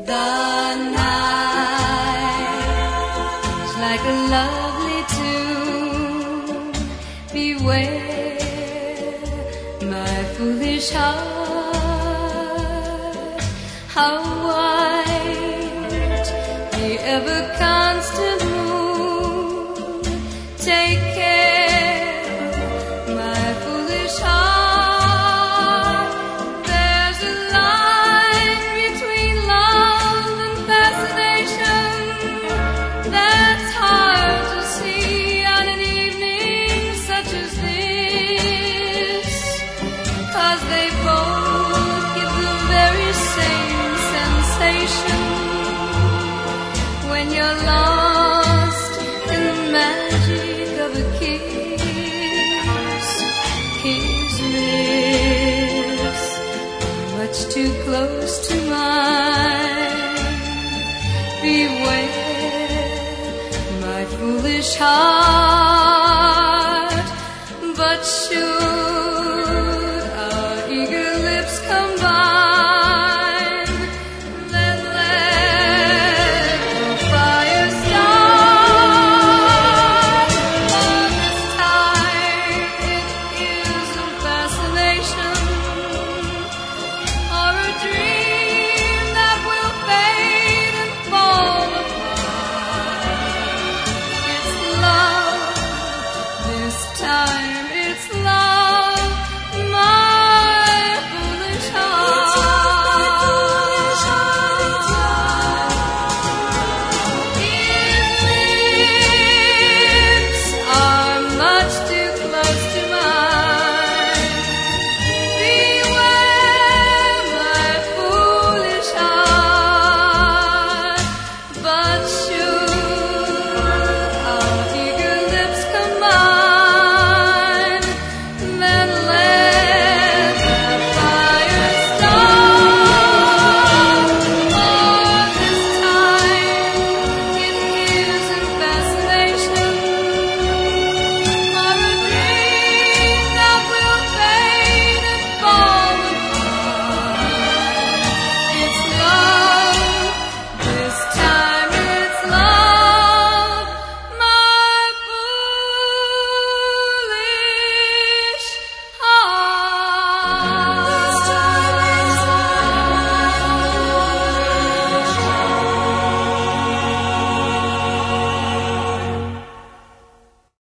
The night is like a lovely tune. Beware, my foolish heart. How white the ever constant moon. Take care, my foolish heart. There's a line between love and fascination that's hard to see on an evening such as this, 'cause they both give the very same sensation when you're lost in the magic of a kiss. His lips much too close to mine. Beware, my foolish heart, but sure